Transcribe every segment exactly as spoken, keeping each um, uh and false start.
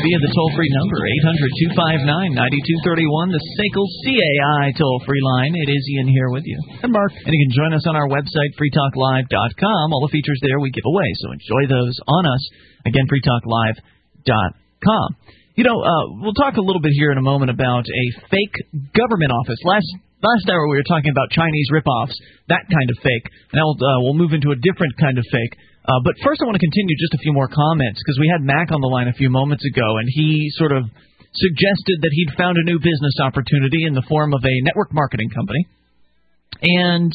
via the toll-free number, eight hundred, two five nine, nine two three one, the S A C L C A I toll-free line. It is Ian here with you. And Mark. And you can join us on our website, free talk live dot com. All the features there we give away, so enjoy those on us. Again, free talk live dot com. You know, uh, we'll talk a little bit here in a moment about a fake government office. Last last hour we were talking about Chinese ripoffs, that kind of fake. Now uh, we'll move into a different kind of fake. Uh, but first I want to continue just a few more comments, because we had Mac on the line a few moments ago, and he sort of suggested that he'd found a new business opportunity in the form of a network marketing company. And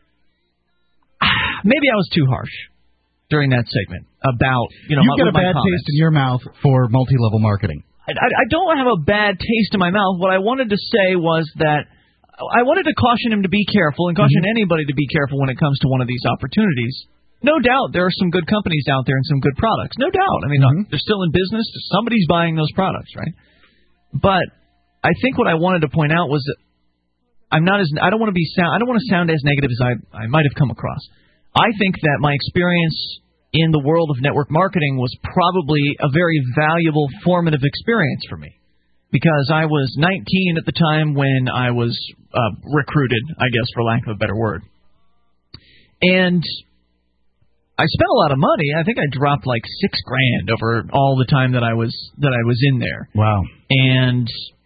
maybe I was too harsh during that segment about, you know, You've my, got a bad comments. taste in your mouth for multi-level marketing. I, I, I don't have a bad taste in my mouth. What I wanted to say was that I wanted to caution him to be careful and caution mm-hmm. anybody to be careful when it comes to one of these opportunities. No doubt there are some good companies out there and some good products. No doubt. I mean, mm-hmm. they're still in business. Somebody's buying those products, right? But I think what I wanted to point out was that I'm not as I don't want to be sound I don't want to sound as negative as I I might have come across. I think that my experience in the world of network marketing was probably a very valuable formative experience for me, because I was nineteen at the time when I was uh, recruited, I guess, for lack of a better word. And I spent a lot of money. I think I dropped like six grand over all the time that I was that I was in there. Wow. And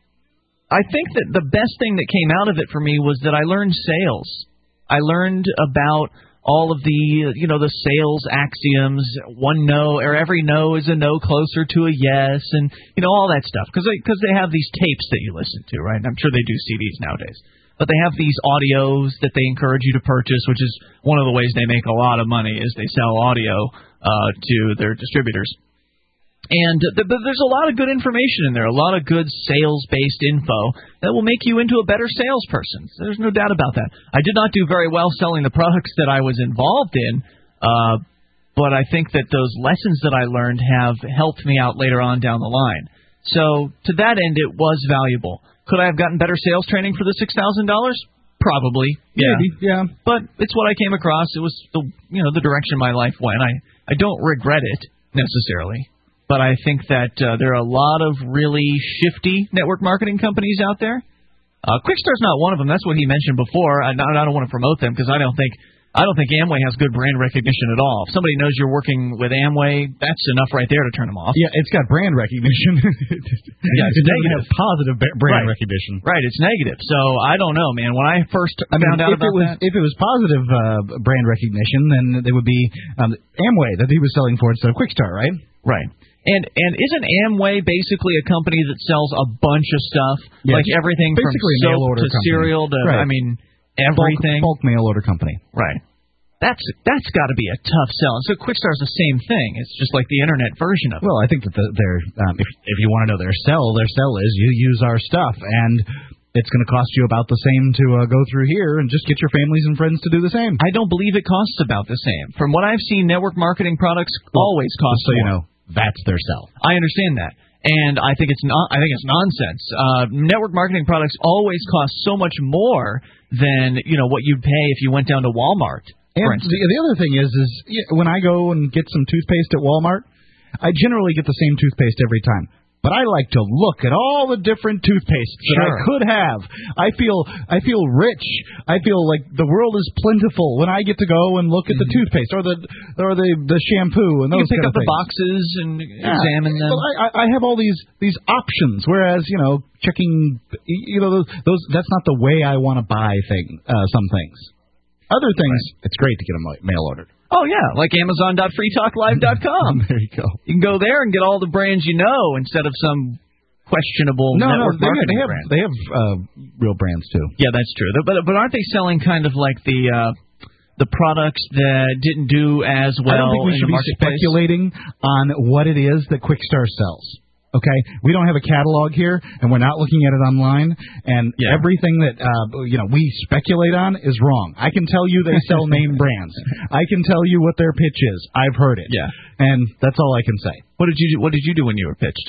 I think that the best thing that came out of it for me was that I learned sales. I learned about all of the, you know, the sales axioms. One no, or every no is a no closer to a yes, and, you know, all that stuff. Because they, cause they have these tapes that you listen to, right? And I'm sure they do C Ds nowadays. But they have these audios that they encourage you to purchase, which is one of the ways they make a lot of money, is they sell audio uh, to their distributors. And th- th- there's a lot of good information in there, a lot of good sales-based info that will make you into a better salesperson. There's no doubt about that. I did not do very well selling the products that I was involved in, uh, but I think that those lessons that I learned have helped me out later on down the line. So to that end, it was valuable. Could I have gotten better sales training for the six thousand dollars? Probably, yeah. Maybe, yeah. But it's what I came across. It was the, you know, the direction my life went. I, I don't regret it necessarily. But I think that uh, there are a lot of really shifty network marketing companies out there. Uh, Quickstar's not one of them. That's what he mentioned before. I, I don't want to promote them because I don't think I don't think Amway has good brand recognition at all. If somebody knows you're working with Amway, that's enough right there to turn them off. Yeah, it's got brand recognition. yeah, it's it negative. Have positive brand right. recognition. Right, it's negative. So I don't know, man. When I first I found mean, out if about it was, that, if it was positive uh, brand recognition, then there would be um, Amway that he was selling for instead of Quickstar, right? Right. And and isn't Amway basically a company that sells a bunch of stuff, yeah, like everything from soap to company. cereal to right. I mean everything? Bulk, bulk mail order company. Right. That's that's got to be a tough sell. So Quickstar's the same thing. It's just like the internet version of it. Well, I think that the, their um, if if you want to know their sell, their sell is you use our stuff, and it's going to cost you about the same to uh, go through here and just get your families and friends to do the same. I don't believe it costs about the same. From what I've seen, network marketing products well, always cost so more. You know. That's their sell. I understand that, and I think it's not. I think it's nonsense. Uh, network marketing products always cost so much more than you know what you'd pay if you went down to Walmart. And the, the other thing is, is when I go and get some toothpaste at Walmart, I generally get the same toothpaste every time. But I like to look at all the different toothpastes that sure. I could have. I feel I feel rich. I feel like the world is plentiful when I get to go and look at mm-hmm. the toothpaste or the or the, the shampoo and those. You pick kind up of the boxes and yeah. examine them. Well, I, I have all these these options. Whereas you know checking, you know those, those that's not the way I want to buy thing. Uh, some things. Other things, right. It's great to get them mail ordered. Oh, yeah, like Amazon dot free talk live dot com. There you go. You can go there and get all the brands you know instead of some questionable no, network no, they, marketing they have, brand. They have uh, real brands, too. Yeah, that's true. But but aren't they selling kind of like the uh, the products that didn't do as well I don't think we in should the be marketplace? speculating on what it is that Quickstar sells. Okay, we don't have a catalog here, and we're not looking at it online. And yeah. everything that uh, you know we speculate on is wrong. I can tell you they sell name brands. I can tell you what their pitch is. I've heard it. Yeah, and that's all I can say. What did you do, What did you do when you were pitched?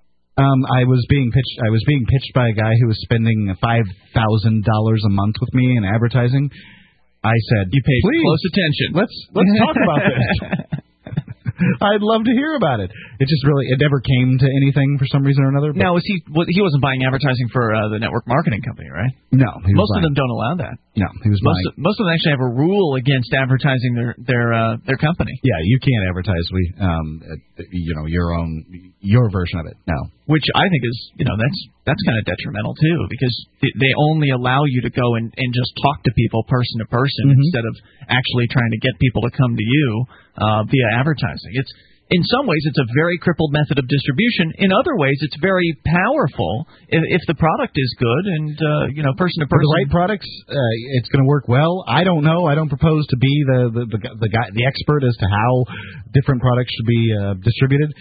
Um, I was being pitched. I was being pitched by a guy who was spending five thousand dollars a month with me in advertising. I said, "You paid Please, close attention. Let's let's talk about this." I'd love to hear about it. It just really, it never came to anything for some reason or another. Now, was he was, he wasn't buying advertising for uh, the network marketing company, right? No. He was most buying. of them don't allow that. No, he was most buying. of, most of them actually have a rule against advertising their their uh, their company. Yeah, you can't advertise we um uh, you know your own your version of it. No, which I think is you know that's that's kind of detrimental too, because they only allow you to go and, and just talk to people person to person mm-hmm. instead of actually trying to get people to come to you uh, via advertising. It's in some ways, it's a very crippled method of distribution. In other ways, it's very powerful if, if the product is good and, uh, you know, person to person. For the right products, uh, it's going to work well. I don't know. I don't propose to be the the the, the, guy, the expert as to how different products should be uh, distributed.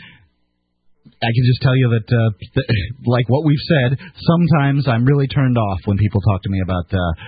I can just tell you that, uh, th- like what we've said, sometimes I'm really turned off when people talk to me about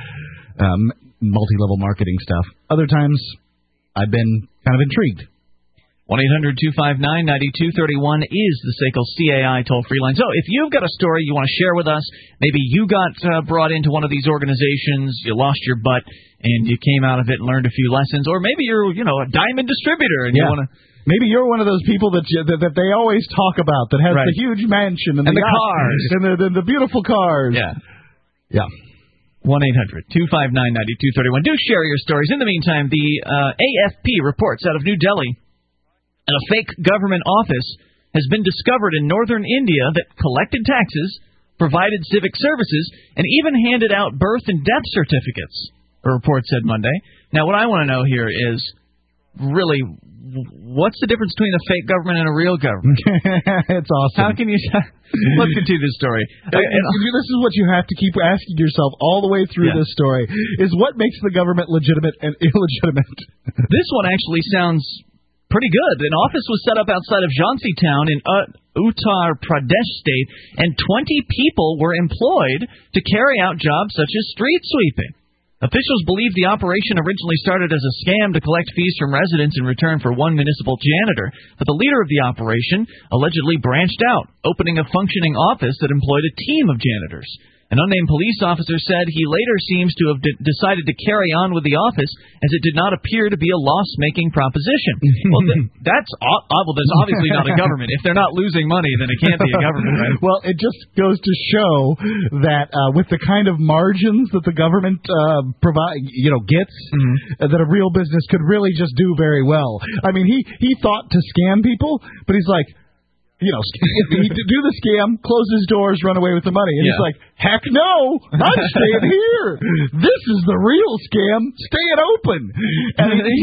uh, um, multi-level marketing stuff. Other times, I've been kind of intrigued. one eight hundred two five nine nine two three one is the S A C L C A I toll-free line. So if you've got a story you want to share with us, maybe you got uh, brought into one of these organizations, you lost your butt, and you came out of it and learned a few lessons, or maybe you're, you know, a diamond distributor and yeah. you want to... Maybe you're one of those people that you, that, that they always talk about, that has right. the huge mansion and, and the, the cars and the, the, the beautiful cars. Yeah. Yeah. one eight hundred two five nine nine two three one. Do share your stories. In the meantime, the uh, A F P reports out of New Delhi, and a fake government office has been discovered in northern India that collected taxes, provided civic services, and even handed out birth and death certificates, a report said Monday. Now, what I want to know here is, really, what's the difference between a fake government and a real government? It's awesome. How can you... Let's continue this story. And, and this is what you have to keep asking yourself all the way through yeah. this story, is what makes the government legitimate and illegitimate? This one actually sounds... pretty good. An office was set up outside of Jhansi town in uh, Uttar Pradesh state, and twenty people were employed to carry out jobs such as street sweeping. Officials believe the operation originally started as a scam to collect fees from residents in return for one municipal janitor, but the leader of the operation allegedly branched out, opening a functioning office that employed a team of janitors. An unnamed police officer said he later seems to have d- decided to carry on with the office as it did not appear to be a loss-making proposition. Well, th- that's o- well, that's obviously not a government. If they're not losing money, then it can't be a government, right? Well, it just goes to show that uh, with the kind of margins that the government uh, provide, you know, gets, mm-hmm. uh, that a real business could really just do very well. I mean, he he thought to scam people, but he's like, you know, he do the scam, close his doors, run away with the money. And yeah. he's like, heck no, I'm staying here. This is the real scam. Stay it open. And he,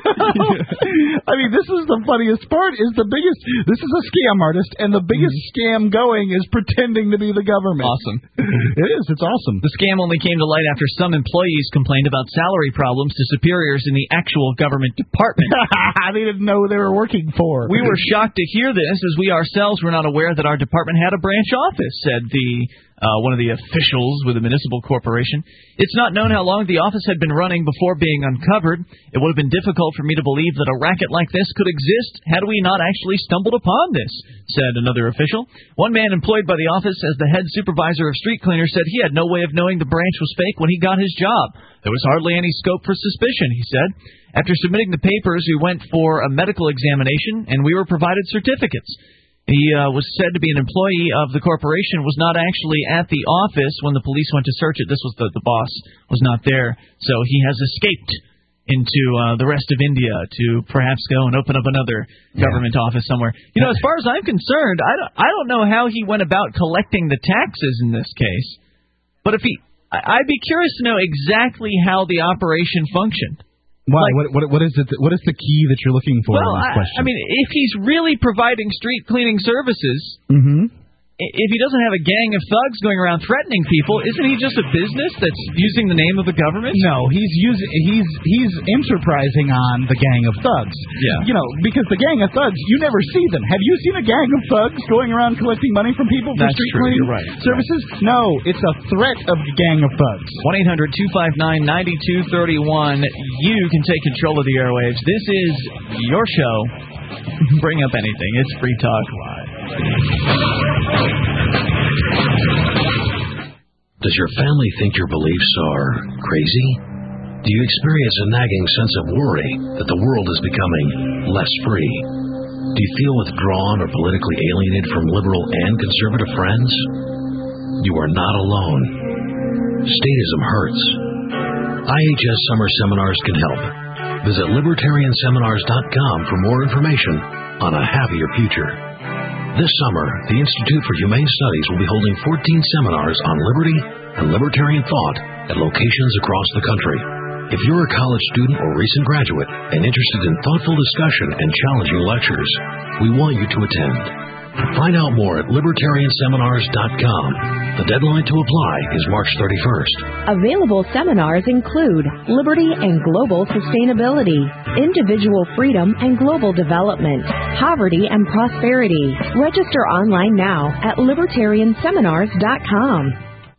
I mean, this is the funniest part, is the biggest, this is a scam artist, and the biggest scam going is pretending to be the government. Awesome. It is. It's awesome. The scam only came to light after some employees complained about salary problems to superiors in the actual government department. They didn't know who they were working for. We were shocked to hear this, as we ourselves were not aware that our department had a branch office, said the uh, one of the officials with a municipal corporation. It's not known how long the office had been running before being uncovered. It would have been difficult for me to believe that a racket like this could exist had we not actually stumbled upon this, said another official. One man employed by the office as the head supervisor of street cleaners said he had no way of knowing the branch was fake when he got his job. There was hardly any scope for suspicion, he said. After submitting the papers, we went for a medical examination, and we were provided certificates. He uh, was said to be an employee of the corporation, was not actually at the office when the police went to search it. This was the, the boss was not there, so he has escaped into uh, the rest of India to perhaps go and open up another yeah. government office somewhere. You know, as far as I'm concerned, I don't, I don't know how he went about collecting the taxes in this case, but if he, I'd be curious to know exactly how the operation functioned. Why? Like, what, what, what is it? What is the key that you're looking for well, in this question? I, I mean, if he's really providing street cleaning services, mm-hmm. if he doesn't have a gang of thugs going around threatening people, isn't he just a business that's using the name of the government? No, he's using he's he's enterprising on the gang of thugs. Yeah. You know, because the gang of thugs, you never see them. Have you seen a gang of thugs going around collecting money from people for that's street true. cleaning You're right. services? Right. No, it's a threat of a gang of thugs. one eight hundred two five nine nine two three one. You can take control of the airwaves. This is your show. Bring up anything. It's Free Talk Live. Does your family think your beliefs are crazy? Do you experience a nagging sense of worry that the world is becoming less free? Do you feel withdrawn or politically alienated from liberal and conservative friends? You are not alone. Statism hurts. I H S Summer Seminars can help. Visit libertarian seminars dot com for more information on a happier future. This summer, the Institute for Humane Studies will be holding fourteen seminars on liberty and libertarian thought at locations across the country. If you're a college student or recent graduate and interested in thoughtful discussion and challenging lectures, we want you to attend. Find out more at libertarian seminars dot com. The deadline to apply is March thirty-first. Available seminars include Liberty and Global Sustainability, Individual Freedom and Global Development, Poverty and Prosperity. Register online now at libertarian seminars dot com.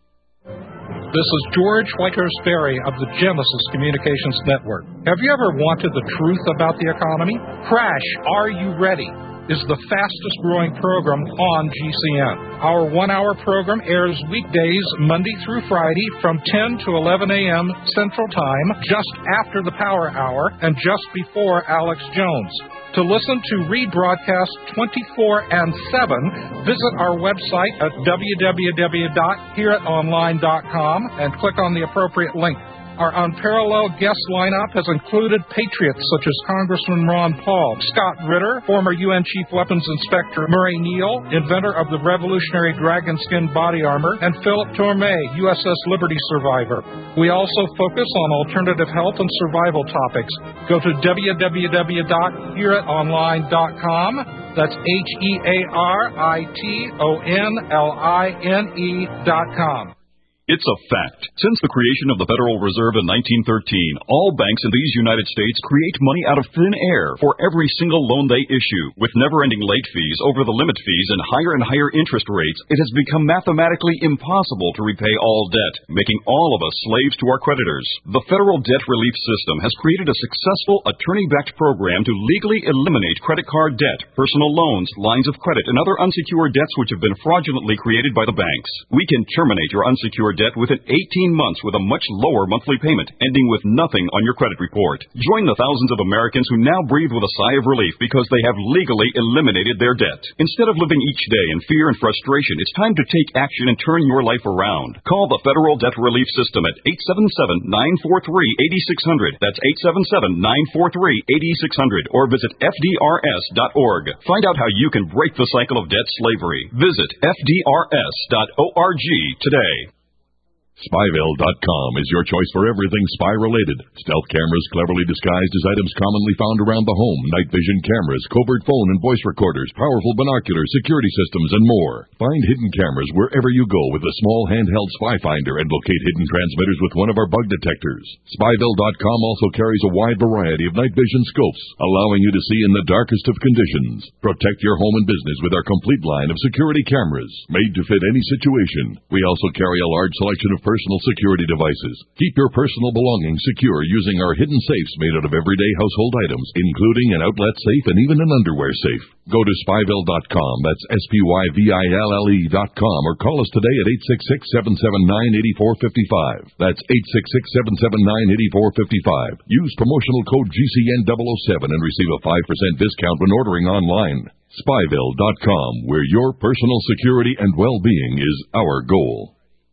This is George Whitehurst-Berry of the Genesis Communications Network. Have you ever wanted the truth about the economy? Crash, Are You Ready? Is the fastest growing program on G C N. Our one-hour program airs weekdays Monday through Friday from ten to eleven a.m. Central Time, just after the Power Hour and just before Alex Jones. To listen to rebroadcast twenty-four and seven, visit our website at w w w dot hear it online dot com and click on the appropriate link. Our unparalleled guest lineup has included patriots such as Congressman Ron Paul, Scott Ritter, former U N Chief Weapons Inspector Murray Neal, inventor of the revolutionary dragon skin body armor, and Philip Tormé, U S S Liberty survivor. We also focus on alternative health and survival topics. Go to w w w dot hear it online dot com. That's H E A R I T O N L I N E dot com. It's a fact. Since the creation of the Federal Reserve in nineteen thirteen, all banks in these United States create money out of thin air for every single loan they issue. With never-ending late fees, over-the-limit fees, and higher and higher interest rates, it has become mathematically impossible to repay all debt, making all of us slaves to our creditors. The Federal Debt Relief System has created a successful attorney-backed program to legally eliminate credit card debt, personal loans, lines of credit, and other unsecured debts which have been fraudulently created by the banks. We can terminate your unsecured debt within eighteen months with a much lower monthly payment, ending with nothing on your credit report. Join the thousands of Americans who now breathe with a sigh of relief because they have legally eliminated their debt. Instead of living each day in fear and frustration, it's time to take action and turn your life around. Call the Federal Debt Relief System at eight seven seven, nine four three, eight six zero zero. That's eight seven seven, nine four three, eight six zero zero. Or visit F D R S dot org. Find out how you can break the cycle of debt slavery. Visit F D R S dot org today. Spyville dot com is your choice for everything spy-related. Stealth cameras cleverly disguised as items commonly found around the home, night vision cameras, covert phone and voice recorders, powerful binoculars, security systems, and more. Find hidden cameras wherever you go with a small handheld spy finder and locate hidden transmitters with one of our bug detectors. Spyville dot com also carries a wide variety of night vision scopes, allowing you to see in the darkest of conditions. Protect your home and business with our complete line of security cameras, made to fit any situation. We also carry a large selection of personal security devices. Keep your personal belongings secure using our hidden safes made out of everyday household items, including an outlet safe and even an underwear safe. Go to spyville dot com, that's S P Y V I L L E dot com, or call us today at eight six six, seven seven nine, eight four five five. That's eight six six, seven seven nine, eight four five five. Use promotional code G C N double oh seven and receive a five percent discount when ordering online. Spyville dot com, where your personal security and well-being is our goal.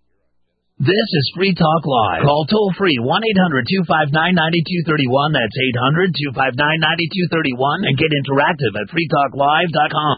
This is Free Talk Live. Call toll-free one eight hundred, two five nine, nine two three one. That's eight hundred, two five nine, nine two three one. And get interactive at free talk live dot com.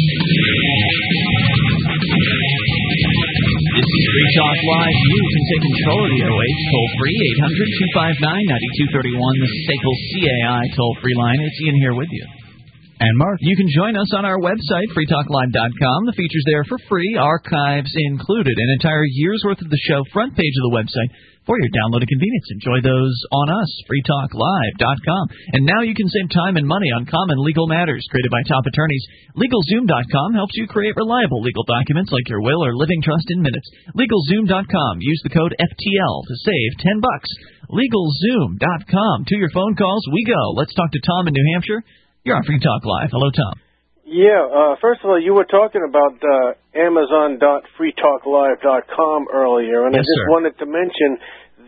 This is Free Talk Live. You can take control of the airwaves toll-free, eight hundred, two five nine, nine two three one. The Staples C A I toll-free line. It's Ian here with you. And Mark. You can join us on our website, free talk live dot com. The feature's there for free, archives included. An entire year's worth of the show, front page of the website, for your downloaded convenience. Enjoy those on us, free talk live dot com. And now you can save time and money on common legal matters created by top attorneys. LegalZoom dot com helps you create reliable legal documents like your will or living trust in minutes. LegalZoom dot com. Use the code F T L to save ten bucks. LegalZoom dot com. To your phone calls, we go. Let's talk to Tom in New Hampshire. You're on Free Talk Live. Hello, Tom. Yeah, uh, first of all, you were talking about uh, Amazon dot free talk live dot com earlier, and yes, I just sir. wanted to mention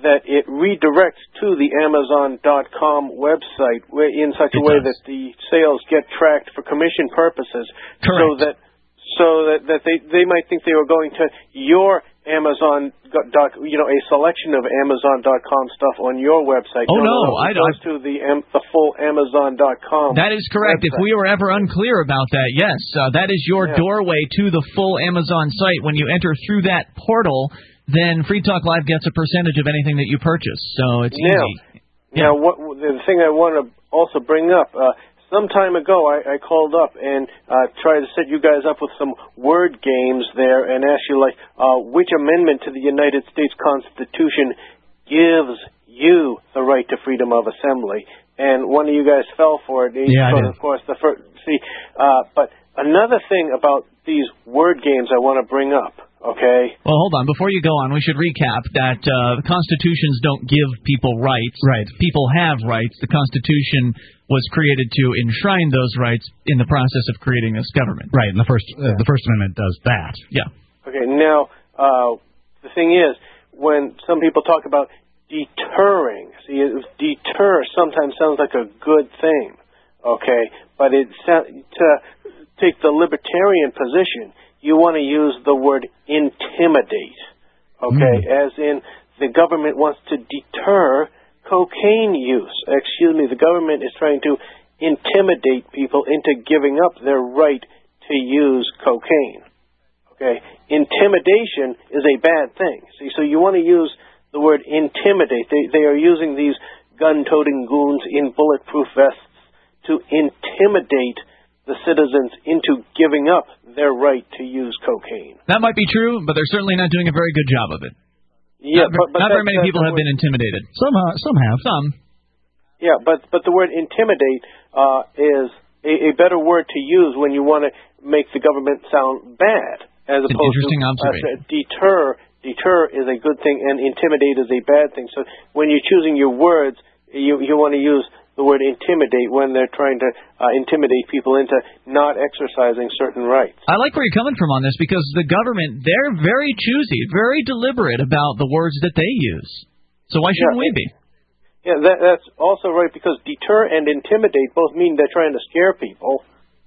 that it redirects to the Amazon dot com website in such a way that the sales get tracked for commission purposes. Correct. So that so that, that they, they might think they were going to your Amazon dot you know a selection of Amazon dot com stuff on your website. Oh no, no, no, no. I it goes to the the full Amazon dot com. That is correct. website. If we were ever unclear about that, yes, uh, that is your Yeah. doorway to the full Amazon site. When you enter through that portal, then Free Talk Live gets a percentage of anything that you purchase. So it's Now, easy. now what the thing I want to also bring up. Uh, Some time ago, I, I called up and uh, tried to set you guys up with some word games there and asked you, like, uh, which amendment to the United States Constitution gives you the right to freedom of assembly? And one of you guys fell for it. Yeah, I did. Of course, the first, see, uh, but another thing about these word games I want to bring up, okay? Well, hold on. Before you go on, we should recap that uh, constitutions don't give people rights. Right. People have rights. The Constitution was created to enshrine those rights in the process of creating this government. Right, and the First uh, the First Amendment does that. Yeah. Okay, now, uh, the thing is, when some people talk about deterring, see, deter sometimes sounds like a good thing, okay? But it to take the libertarian position, you want to use the word intimidate, okay? Mm. As in, the government wants to deter cocaine use. Excuse me, the government is trying to intimidate people into giving up their right to use cocaine. Okay? Intimidation is a bad thing. See, so you want to use the word intimidate. They, they are using these gun-toting goons in bulletproof vests to intimidate the citizens into giving up their right to use cocaine. That might be true, but they're certainly not doing a very good job of it. Yeah, not, but, but not that, very many people have been intimidated. Some, uh, some have. Some. Yeah, but but the word intimidate uh, is a, a better word to use when you want to make the government sound bad, as it's opposed an interesting to observation. Uh, deter. Deter is a good thing, and intimidate is a bad thing. So when you're choosing your words, you you want to use the word intimidate when they're trying to uh, intimidate people into not exercising certain rights. I like where you're coming from on this because the government, they're very choosy, very deliberate about the words that they use. So why shouldn't yeah, we be? Yeah, that, that's also right because deter and intimidate both mean they're trying to scare people.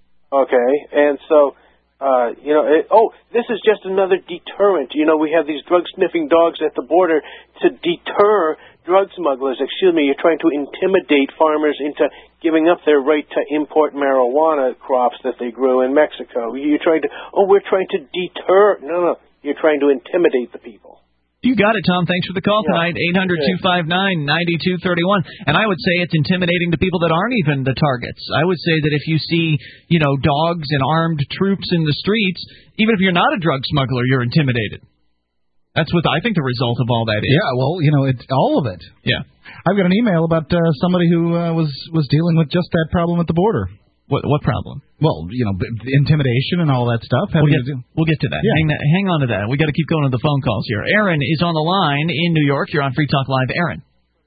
Okay, and so, uh, you know, it, oh, this is just another deterrent. You know, we have these drug-sniffing dogs at the border to deter drug smugglers. Excuse me, you're trying to intimidate farmers into giving up their right to import marijuana crops that they grew in Mexico. You're trying to, oh, we're trying to deter. No, no, you're trying to intimidate the people. You got it, Tom. Thanks for the call tonight. eight hundred two five nine nine two three one. And I would say it's intimidating to people that aren't even the targets. I would say that if you see, you know, dogs and armed troops in the streets, even if you're not a drug smuggler, you're intimidated. That's what I think the result of all that is. Yeah, well, you know, it's all of it. Yeah. I've got an email about uh, somebody who uh, was was dealing with just that problem at the border. What what problem? Well, you know, intimidation and all that stuff. We'll get, we'll get to that. Yeah. Hang, that. hang on to that. We got to keep going to the phone calls here. Aaron is on the line in New York. You're on Free Talk Live. Aaron.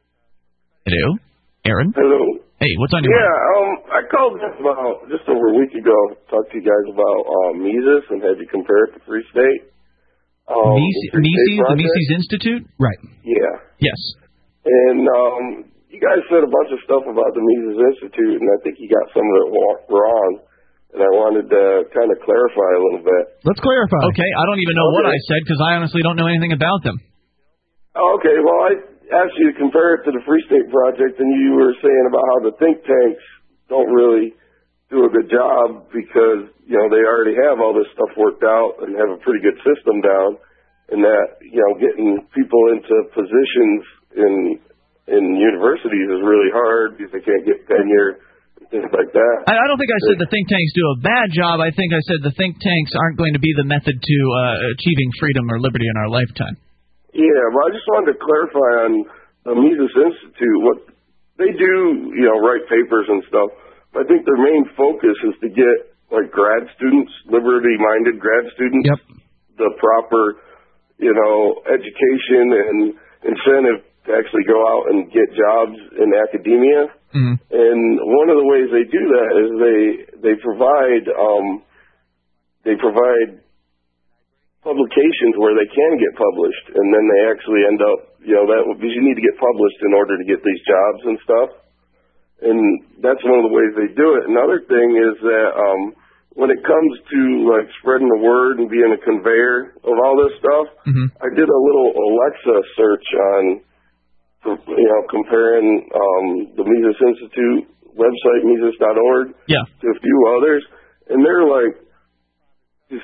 Hello? Aaron? Hello. Hey, what's on your yeah, mind? um, I called just about just over a week ago. Talked to you guys about um, Mises and had you compare it to Free State. Um, Mises, the, Mises, the Mises Institute? Right. Yeah. Yes. And um, you guys said a bunch of stuff about the Mises Institute, and I think you got some of it wrong. And I wanted to kind of clarify a little bit. Let's clarify. Okay, I don't even know okay. what I said because I honestly don't know anything about them. Okay, well, I asked you to compare it to the Free State Project, and you were saying about how the think tanks don't really do a good job because, you know, they already have all this stuff worked out and have a pretty good system down, and that, you know, getting people into positions in in universities is really hard because they can't get tenure. Things like that. I, I don't think I said the think tanks do a bad job. I think I said the think tanks aren't going to be the method to uh, achieving freedom or liberty in our lifetime. Yeah, well, I just wanted to clarify on the Mises Institute. What they do, you know, write papers and stuff. I think their main focus is to get, like, grad students, liberty-minded grad students, yep. the proper, you know, education and incentive to actually go out and get jobs in academia. Mm-hmm. And one of the ways they do that is they they provide um, they provide publications where they can get published, and then they actually end up you know, that because you need to get published in order to get these jobs and stuff. And that's one of the ways they do it. Another thing is that um, when it comes to like spreading the word and being a conveyor of all this stuff, mm-hmm. I did a little Alexa search on, you know, comparing um, the Mises Institute website, Mises dot org, yeah. to a few others, and they're like just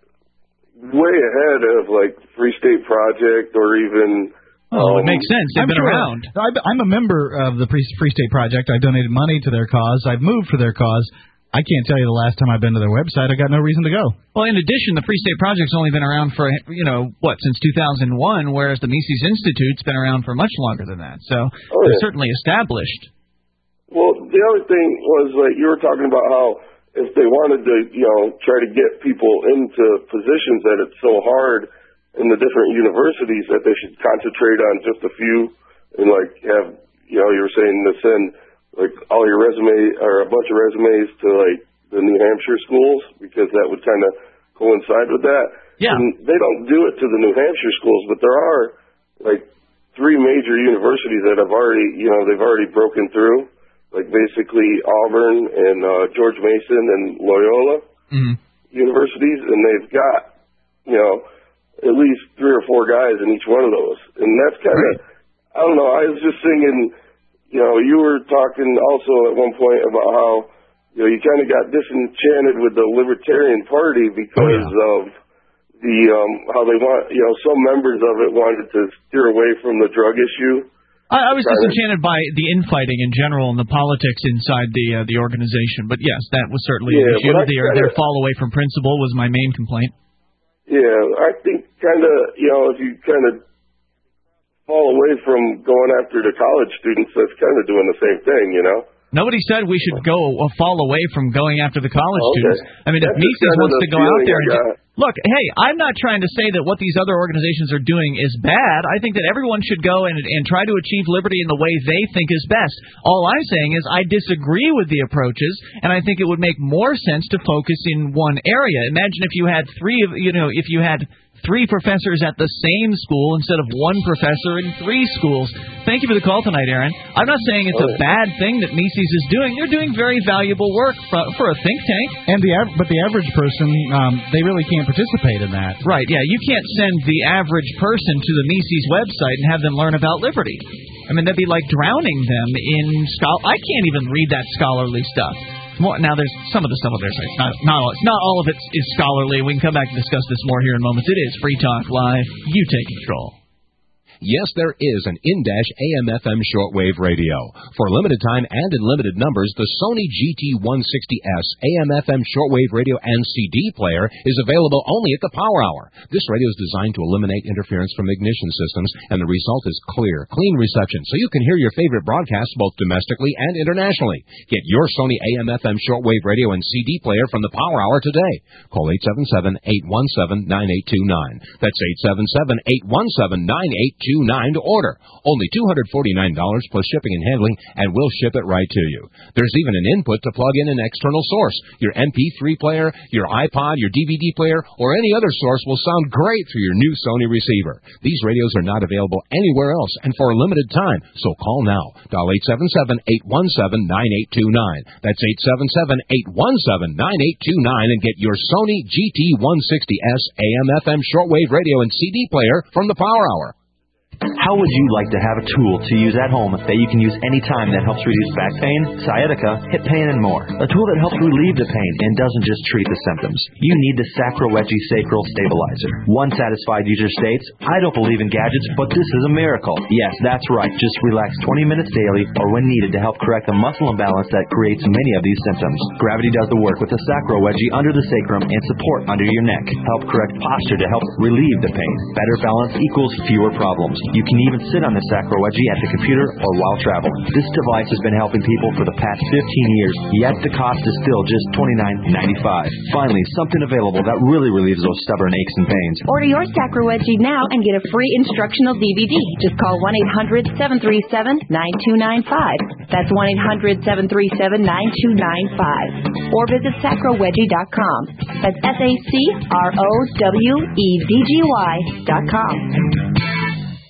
way ahead of like Free State Project or even. Oh, um, it makes sense. They've I'm been sure. around. I'm a member of the Free State Project. I've donated money to their cause. I've moved for their cause. I can't tell you the last time I've been to their website. I got no reason to go. Well, in addition, the Free State Project's only been around for, you know, what, since two thousand one, whereas the Mises Institute's been around for much longer than that. So oh, they're yeah. certainly established. Well, the other thing was, like, you were talking about how if they wanted to, you know, try to get people into positions that it's so hard in the different universities that they should concentrate on just a few and, like, have, you know, you were saying to send, like, all your resume or a bunch of resumes to, like, the New Hampshire schools because that would kind of coincide with that. Yeah. And they don't do it to the New Hampshire schools, but there are, like, three major universities that have already, you know, they've already broken through, like, basically Auburn and uh, George Mason and Loyola mm-hmm. universities, and they've got, you know, at least three or four guys in each one of those. And that's kind of, I don't know, I was just thinking, you know, you were talking also at one point about how, you know, you kind of got disenchanted with the Libertarian Party because oh, yeah. of the, um, how they want, you know, some members of it wanted to steer away from the drug issue. I, I was disenchanted by the infighting in general and the politics inside the uh, the organization. But yes, that was certainly yeah, an issue. Their, kinda, their fall away from principle was my main complaint. Yeah, I think kind of, you know, if you kind of fall away from going after the college students, that's kind of doing the same thing, you know? Nobody said we should go uh, fall away from going after the college okay. students. I mean, that's if Mises wants to go out there and do, look, hey, I'm not trying to say that what these other organizations are doing is bad. I think that everyone should go and, and try to achieve liberty in the way they think is best. All I'm saying is I disagree with the approaches, and I think it would make more sense to focus in one area. Imagine if you had three of, you know, if you had three professors at the same school instead of one professor in three schools. Thank you for the call tonight, Aaron. I'm not saying it's a bad thing that Mises is doing. They're doing very valuable work for, for a think tank. And the av- but the average person, um, they really can't participate in that. Right, yeah. You can't send the average person to the Mises website and have them learn about liberty. I mean, that'd be like drowning them in schol- I can't even read that scholarly stuff. More, now, there's some of the stuff on their site. Not, not, all, not all of it is scholarly. We can come back and discuss this more here in moments. It is Free Talk Live. You take control. Yes, there is an in-dash A M F M shortwave radio. For limited time and in limited numbers, the Sony G T one sixty S A M F M shortwave radio and C D player is available only at the Power Hour. This radio is designed to eliminate interference from ignition systems, and the result is clear, clean reception, so you can hear your favorite broadcasts both domestically and internationally. Get your Sony A M F M shortwave radio and C D player from the Power Hour today. Call eight seven seven, eight one seven, nine eight two nine. That's eight seven seven, eight one seven, nine eight two nine to order. Only two hundred forty-nine dollars plus shipping and handling, and we'll ship it right to you. There's even an input to plug in an external source. Your M P three player, your iPod, your D V D player, or any other source will sound great through your new Sony receiver. These radios are not available anywhere else and for a limited time, so call now. Dial eight seven seven, eight one seven, nine eight two nine. That's eight seven seven, eight one seven, nine eight two nine and get your Sony G T one sixty S A M F M shortwave radio and C D player from the Power Hour. How would you like to have a tool to use at home that you can use anytime that helps reduce back pain, sciatica, hip pain, and more? A tool that helps relieve the pain and doesn't just treat the symptoms. You need the Sacrowegy Sacral Stabilizer. One satisfied user states, I don't believe in gadgets, but this is a miracle. Yes, that's right. Just relax twenty minutes daily or when needed to help correct the muscle imbalance that creates many of these symptoms. Gravity does the work with the Sacrowegy under the sacrum and support under your neck. Help correct posture to help relieve the pain. Better balance equals fewer problems. You can even sit on the Sacrowegy at the computer or while traveling. This device has been helping people for the past fifteen years, yet the cost is still just twenty-nine ninety-five. Finally, something available that really relieves those stubborn aches and pains. Order your Sacrowegy now and get a free instructional D V D. Just call one eight hundred, seven three seven, nine two nine five. That's one eight hundred, seven three seven, nine two nine five. Or visit sacrowegy dot com. That's S A C R O W E D G Y dot com.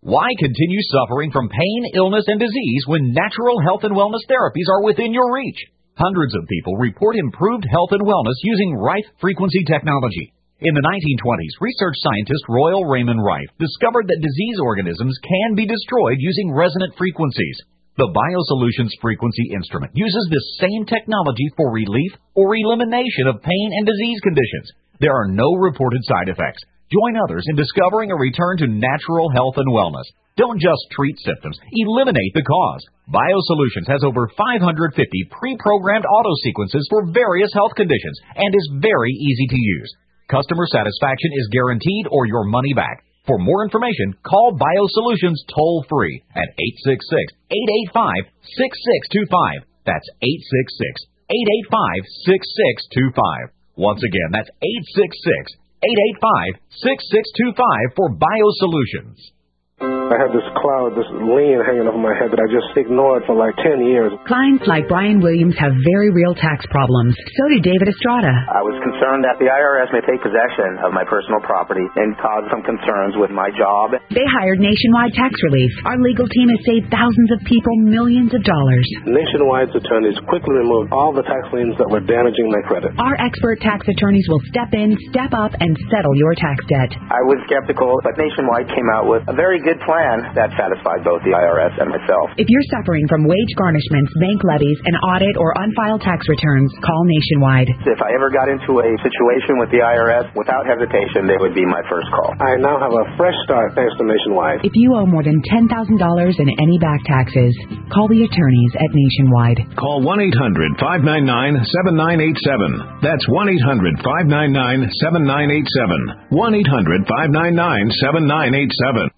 Why continue suffering from pain, illness, and disease when natural health and wellness therapies are within your reach? Hundreds of people report improved health and wellness using Rife frequency technology. In the nineteen twenties, research scientist Royal Raymond Rife discovered that disease organisms can be destroyed using resonant frequencies. The BioSolutions frequency instrument uses this same technology for relief or elimination of pain and disease conditions. There are no reported side effects. Join others in discovering a return to natural health and wellness. Don't just treat symptoms, eliminate the cause. BioSolutions has over five hundred fifty pre-programmed auto sequences for various health conditions and is very easy to use. Customer satisfaction is guaranteed or your money back. For more information, call BioSolutions toll-free at eight six six, eight eight five, six six two five. That's eight six six, eight eight five, six six two five. Once again, that's eight six six, eight eight five, six six two five for BioSolutions. I had this cloud, this lien hanging over my head that I just ignored for like ten years. Clients like Brian Williams have very real tax problems. So do David Estrada. I was concerned that the I R S may take possession of my personal property and cause some concerns with my job. They hired Nationwide Tax Relief. Our legal team has saved thousands of people millions of dollars. Nationwide's attorneys quickly removed all the tax liens that were damaging my credit. Our expert tax attorneys will step in, step up, and settle your tax debt. I was skeptical, but Nationwide came out with a very good plan that satisfied both the I R S and myself. If you're suffering from wage garnishments, bank levies, an audit, or unfiled tax returns, call Nationwide. If I ever got into a situation with the I R S, without hesitation, they would be my first call. I now have a fresh start thanks to Nationwide. If you owe more than ten thousand dollars in any back taxes, call the attorneys at Nationwide. Call one eight hundred, five nine nine, seven nine eight seven. That's one eight hundred, five nine nine, seven nine eight seven. one eight hundred, five nine nine, seven nine eight seven.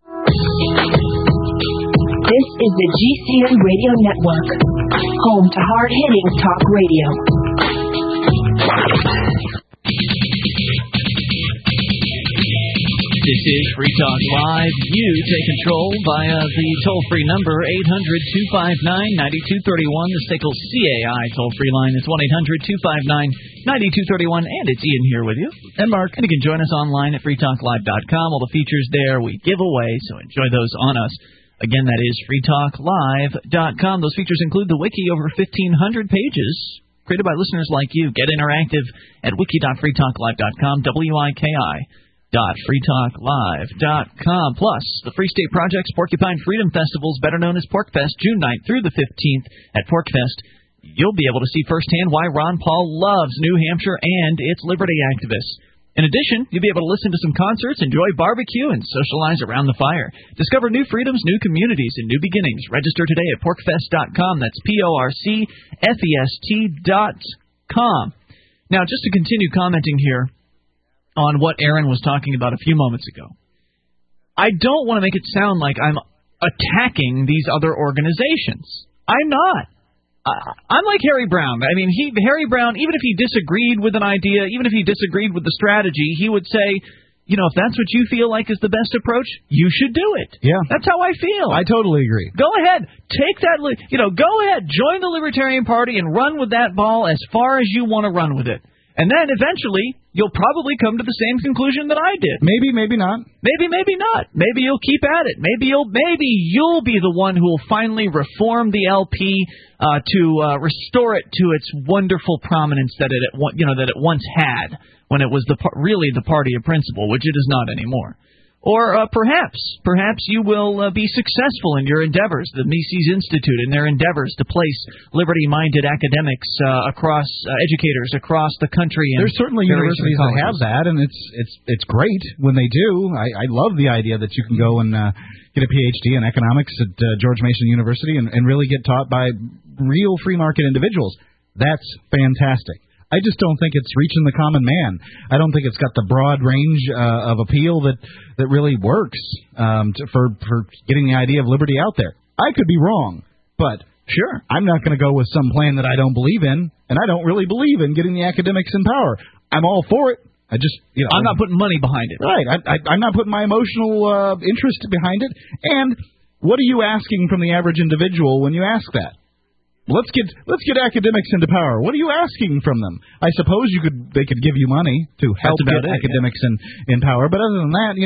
This is the G C N Radio Network, home to hard-hitting talk radio. This is Free Talk Live. You take control via the toll-free number eight hundred, two five nine, nine two three one. The S A C L C A I toll-free line is one eight hundred, two five nine, nine two three one. And it's Ian here with you. And Mark. And you can join us online at free talk live dot com. All the features there we give away, so enjoy those on us. Again, that is free talk live dot com. Those features include the wiki, over fifteen hundred pages, created by listeners like you. Get interactive at wiki dot free talk live dot com, W I K I dot free talk live dot com. Plus, the Free State Project's Porcupine Freedom Festivals, better known as PorcFest, June ninth through the fifteenth at PorcFest. You'll be able to see firsthand why Ron Paul loves New Hampshire and its liberty activists. In addition, you'll be able to listen to some concerts, enjoy barbecue, and socialize around the fire. Discover new freedoms, new communities, and new beginnings. Register today at porc fest dot com. That's P O R C F E S T dot com. Now, just to continue commenting here on what Aaron was talking about a few moments ago, I don't want to make it sound like I'm attacking these other organizations. I'm not. I'm like Harry Brown. I mean, he Harry Brown, even if he disagreed with an idea, even if he disagreed with the strategy, he would say, you know, if that's what you feel like is the best approach, you should do it. Yeah. That's how I feel. I totally agree. Go ahead. Take that, you know, go ahead. Join the Libertarian Party and run with that ball as far as you want to run with it. And then eventually, you'll probably come to the same conclusion that I did. Maybe, maybe not. Maybe, maybe not. Maybe you'll keep at it. Maybe you'll maybe you'll be the one who will finally reform the L P uh, to uh, restore it to its wonderful prominence that it you know that it once had when it was the really the party of principle, which it is not anymore. Or uh, perhaps, perhaps you will uh, be successful in your endeavors, the Mises Institute, in their endeavors to place liberty-minded academics uh, across, uh, educators across the country. And there's certainly universities that have that, and it's it's it's great when they do. I, I love the idea that you can go and uh, get a P H D in economics at uh, George Mason University and, and really get taught by real free market individuals. That's fantastic. I just don't think it's reaching the common man. I don't think it's got the broad range uh, of appeal that, that really works um, to, for for getting the idea of liberty out there. I could be wrong, but sure, I'm not going to go with some plan that I don't believe in, and I don't really believe in getting the academics in power. I'm all for it. I just, you know, I'm not putting money behind it. Right. I, I, I'm not putting my emotional uh, interest behind it. And what are you asking from the average individual when you ask that? Let's get let's get academics into power. What are you asking from them? I suppose you could they could give you money to help get it, academics yeah. in, in power, but other than that, you know,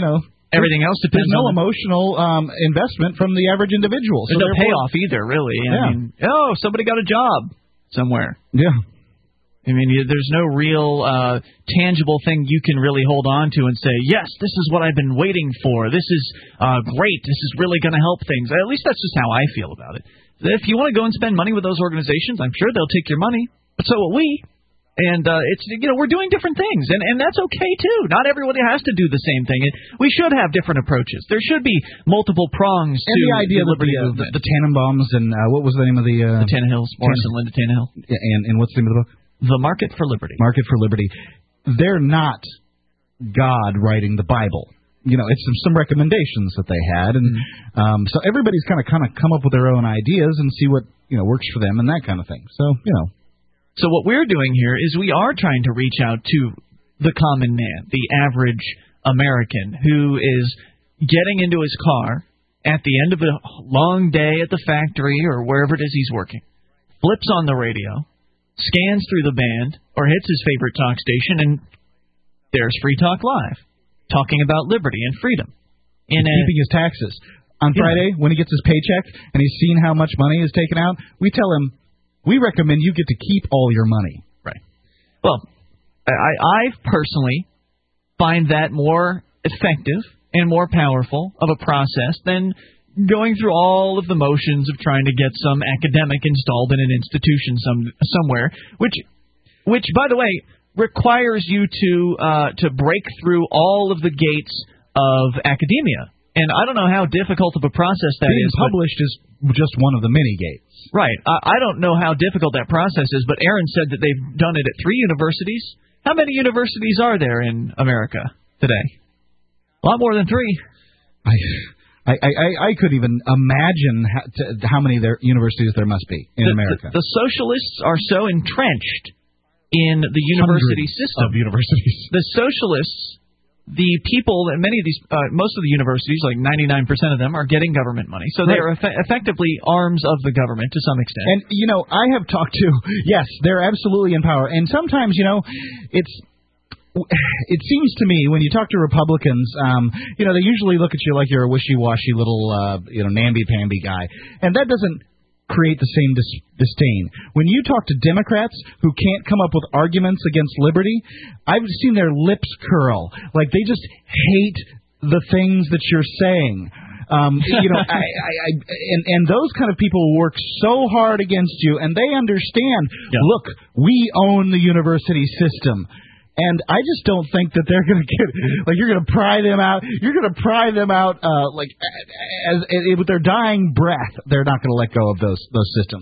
Everything else depends There's no on the, emotional um, investment from the average individual. There's so no payoff either, really. I Yeah. mean, oh, somebody got a job somewhere. Yeah. I mean, you- there's no real uh, tangible thing you can really hold on to and say, yes, this is what I've been waiting for. This is uh, great. This is really going to help things. At least that's just how I feel about it. If you want to go and spend money with those organizations, I'm sure they'll take your money. But so will we. And uh, it's you know we're doing different things, and and that's okay too. Not everybody has to do the same thing. It, we should have different approaches. There should be multiple prongs And to the idea the that liberty the, uh, movement. the, the Tannenbaums and uh, what was the name of the uh, The Tannehills, Morris and Linda Tannehill. Yeah, and and what's the name of the book? The Market for Liberty. Market for Liberty. They're not God writing the Bible. You know, it's some, some recommendations that they had, and Mm-hmm. um, so everybody's kind of kind of come up with their own ideas and see what you know works for them and that kind of thing. So you know. So what we're doing here is we are trying to reach out to the common man, the average American who is getting into his car at the end of a long day at the factory or wherever it is he's working, flips on the radio, scans through the band, or hits his favorite talk station, and there's Free Talk Live, talking about liberty and freedom. In a, keeping his taxes. On Friday, yeah. when he gets his paycheck and he's seen how much money is taken out, we tell him, we recommend you get to keep all your money. Right. Well, I, I personally find that more effective and more powerful of a process than going through all of the motions of trying to get some academic installed in an institution some somewhere, which, which by the way, requires you to uh, to break through all of the gates of academia. And I don't know how difficult of a process that Being is. Being published is just one of the many gates. Right. I, I don't know how difficult that process is, but Aaron said that they've done it at three universities. How many universities are there in America today? A lot more than three. I I, I, I could even imagine how, to, how many there universities there must be in the, America. The, the socialists are so entrenched in the university Hundreds system. Of universities. The socialists, the people, and many of these, uh, most of the universities, like ninety-nine percent of them, are getting government money. So they Right. are eff- effectively arms of the government to some extent. And, you know, I have talked to, yes, they're absolutely in power. And sometimes, you know, it's, it seems to me when you talk to Republicans, um, you know, they usually look at you like you're a wishy-washy little, uh, you know, namby-pamby guy. And that doesn't create the same dis- disdain. When you talk to Democrats who can't come up with arguments against liberty, I've seen their lips curl. Like they just hate the things that you're saying. Um, you know, I, I, I, and, and those kind of people work so hard against you, and they understand, yeah. look, we own the university system. And I just don't think that they're going to get, like, you're going to pry them out. You're going to pry them out, uh, like, as, as with their dying breath. They're not going to let go of those those systems.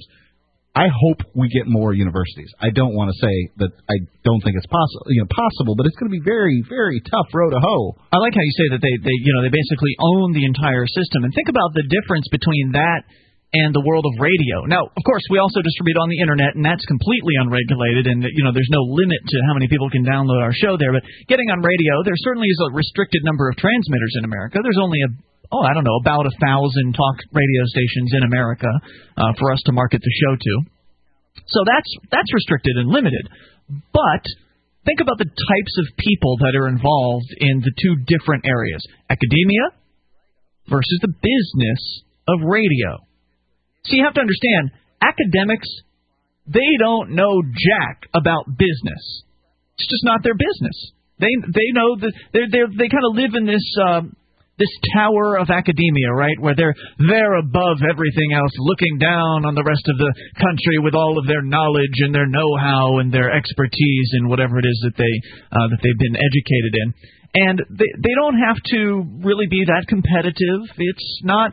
I hope we get more universities. I don't want to say that I don't think it's possible, you know, possible, but it's going to be very, very tough row to hoe. I like how you say that they, they, you know, they basically own the entire system. And think about the difference between that and the world of radio. Now, of course, we also distribute on the Internet, and that's completely unregulated, and, you know, there's no limit to how many people can download our show there. But getting on radio, there certainly is a restricted number of transmitters in America. There's only, a, oh, I don't know, about a thousand talk radio stations in America uh, for us to market the show to. So that's that's restricted and limited. But think about the types of people that are involved in the two different areas, academia versus the business of radio. So you have to understand, academics, they don't know jack about business. It's just not their business. They they know that they they they kind of live in this uh, this tower of academia, right, where they're they're above everything else, looking down on the rest of the country with all of their knowledge and their know-how and their expertise and whatever it is that they uh, that they've been educated in. And they they don't have to really be that competitive. It's not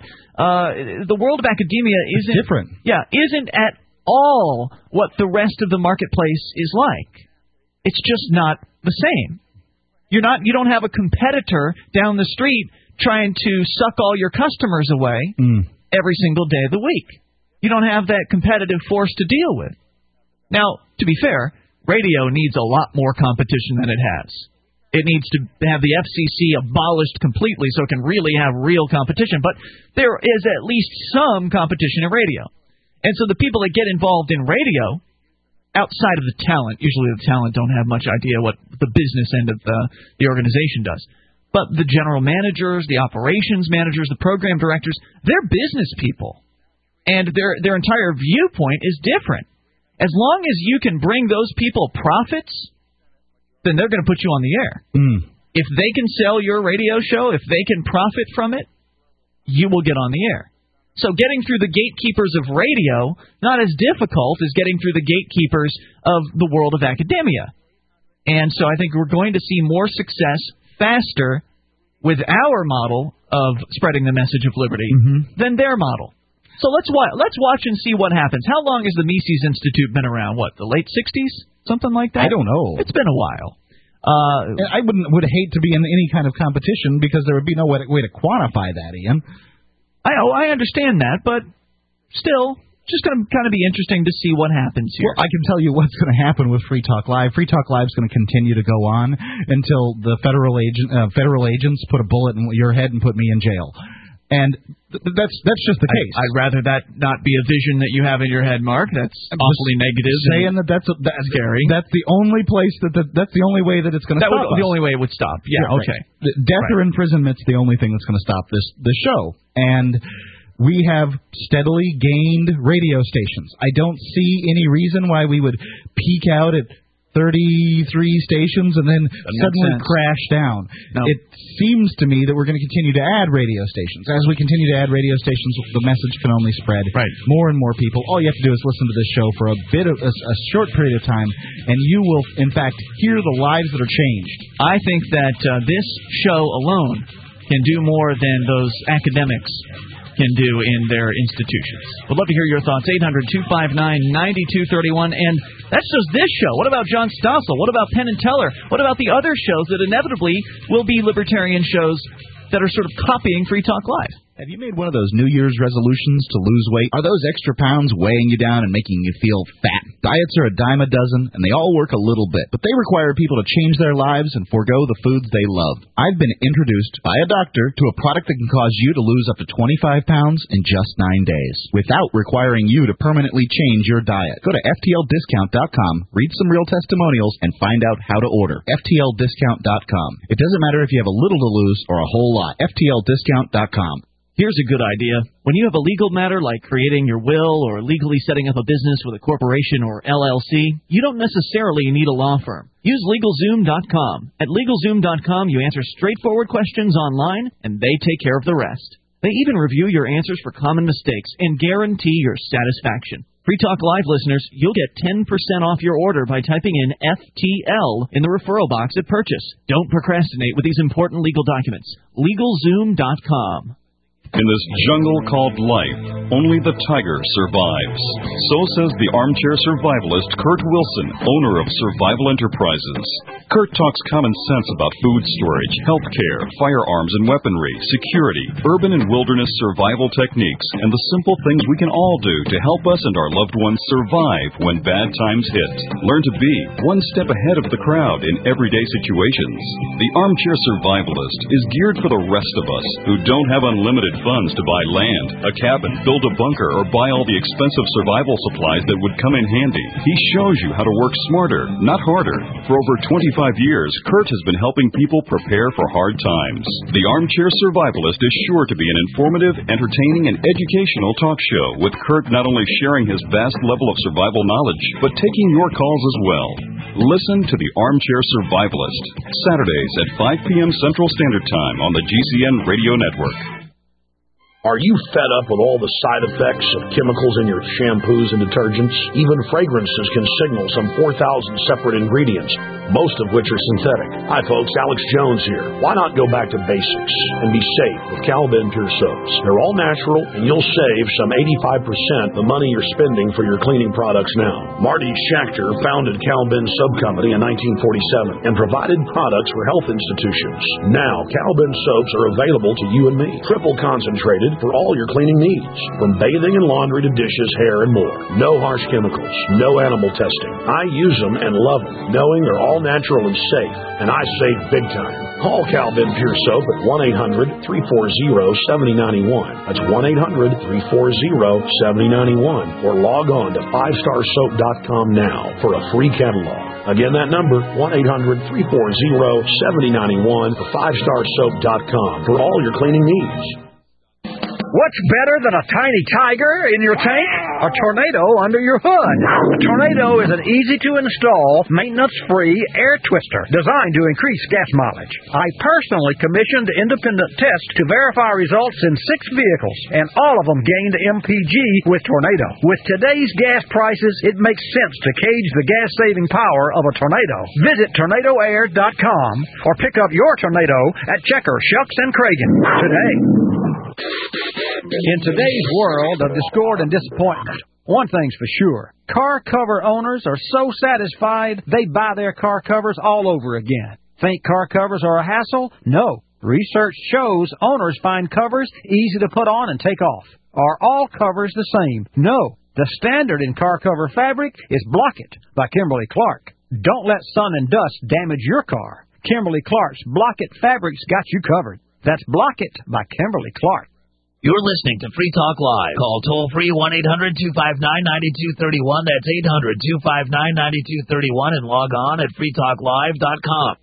uh, the world of academia isn't it's different. Yeah, isn't at all what the rest of the marketplace is like. It's just not the same. You're not you don't have a competitor down the street trying to suck all your customers away mm. every single day of the week. You don't have that competitive force to deal with. Now, to be fair, radio needs a lot more competition than it has. It needs to have the F C C abolished completely so it can really have real competition. But there is at least some competition in radio. And so the people that get involved in radio, outside of the talent, usually the talent don't have much idea what the business end of the, the organization does. But the general managers, the operations managers, the program directors, they're business people. And their their entire viewpoint is different. As long as you can bring those people profits, then they're going to put you on the air. Mm. If they can sell your radio show, if they can profit from it, you will get on the air. So getting through the gatekeepers of radio, not as difficult as getting through the gatekeepers of the world of academia. And so I think we're going to see more success faster with our model of spreading the message of liberty mm-hmm. than their model. So let's wa- let's watch and see what happens. How long has the Mises Institute been around? What, the late sixties? Something like that? I don't know. It's been a while. Uh, I wouldn't would hate to be in any kind of competition because there would be no way to, way to quantify that, Ian. I oh, I understand that, but still, just going to kind of be interesting to see what happens here. Well, I can tell you what's going to happen with Free Talk Live. Free Talk Live is going to continue to go on until the federal agent uh, federal agents put a bullet in your head and put me in jail. And th- that's that's just the case. I, I'd rather that not be a vision that you have in your head, Mark. That's I'm awfully negative. Saying that that's a, that's scary. That's the only place that the, that's the only way that it's going to stop. That would, the only way it would stop. Yeah. yeah okay. Right. Death right. or imprisonment's the only thing that's going to stop this this show. And we have steadily gained radio stations. I don't see any reason why we would peak out at thirty-three stations and then suddenly crash down. No. It seems to me that we're going to continue to add radio stations. As we continue to add radio stations, the message can only spread. Right. More and more people. All you have to do is listen to this show for a bit of a, a short period of time, and you will, in fact, hear the lives that are changed. I think that uh, this show alone can do more than those academics can do in their institutions. We'd love to hear your thoughts. eight hundred two five nine nine two three one. And that's just this show. What about John Stossel? What about Penn and Teller? What about the other shows that inevitably will be libertarian shows that are sort of copying Free Talk Live? Have you made one of those New Year's resolutions to lose weight? Are those extra pounds weighing you down and making you feel fat? Diets are a dime a dozen, and they all work a little bit, but they require people to change their lives and forego the foods they love. I've been introduced by a doctor to a product that can cause you to lose up to twenty-five pounds in just nine days, without requiring you to permanently change your diet. Go to F T L discount dot com, read some real testimonials, and find out how to order. F T L discount dot com. It doesn't matter if you have a little to lose or a whole lot. F T L discount dot com. Here's a good idea. When you have a legal matter like creating your will or legally setting up a business with a corporation or L L C, you don't necessarily need a law firm. Use LegalZoom dot com. At LegalZoom dot com, you answer straightforward questions online, and they take care of the rest. They even review your answers for common mistakes and guarantee your satisfaction. Free Talk Live listeners, you'll get ten percent off your order by typing in F T L in the referral box at purchase. Don't procrastinate with these important legal documents. LegalZoom dot com. In this jungle called life, only the tiger survives. So says the armchair survivalist Kurt Wilson, owner of Survival Enterprises. Kurt talks common sense about food storage, health care, firearms and weaponry, security, urban and wilderness survival techniques, and the simple things we can all do to help us and our loved ones survive when bad times hit. Learn to be one step ahead of the crowd in everyday situations. The armchair survivalist is geared for the rest of us who don't have unlimited funds to buy land, a cabin, build a bunker, or buy all the expensive survival supplies that would come in handy. He shows you how to work smarter, not harder. For over twenty-five years, Kurt has been helping people prepare for hard times. The Armchair Survivalist is sure to be an informative, entertaining, and educational talk show, with Kurt not only sharing his vast level of survival knowledge, but taking your calls as well. Listen to the Armchair Survivalist, Saturdays at five p.m. Central Standard Time on the G C N Radio Network. Are you fed up with all the side effects of chemicals in your shampoos and detergents? Even fragrances can signal some four thousand separate ingredients, most of which are synthetic. Hi folks, Alex Jones here. Why not go back to basics and be safe with Cal-Ben Pure Soaps? They're all natural, and you'll save some eighty-five percent the money you're spending for your cleaning products now. Marty Schachter founded Cal-Ben Soap Company in nineteen forty-seven and provided products for health institutions. Now, Cal-Ben soaps are available to you and me, triple concentrated for all your cleaning needs, from bathing and laundry to dishes, hair, and more. No harsh chemicals, no animal testing. I use them and love them, knowing they're all natural and safe, and I save big time. Call Cal-Ben Pure Soap at one eight hundred three four zero seven zero nine one. That's one eight hundred three four zero seven zero nine one, or log on to five star soap dot com now for a free catalog. Again, that number, one eight hundred three four zero seven zero nine one or five star soap dot com for all your cleaning needs. What's better than a tiny tiger in your tank? A tornado under your hood. A tornado is an easy-to-install, maintenance-free air twister designed to increase gas mileage. I personally commissioned independent tests to verify results in six vehicles, and all of them gained M P G with Tornado. With today's gas prices, it makes sense to gauge the gas-saving power of a tornado. Visit tornado air dot com or pick up your tornado at Checker, Shucks, and Cragen today. In today's world of discord and disappointment, one thing's for sure. Car cover owners are so satisfied they buy their car covers all over again. Think car covers are a hassle? No. Research shows owners find covers easy to put on and take off. Are all covers the same? No. The standard in car cover fabric is Block-It by Kimberly Clark. Don't let sun and dust damage your car. Kimberly Clark's Block-It fabric's got you covered. That's Block-It by Kimberly Clark. You're listening to Free Talk Live. Call toll-free one eight hundred two five nine nine two three one. That's eight hundred two five nine nine two three one and log on at free talk live dot com.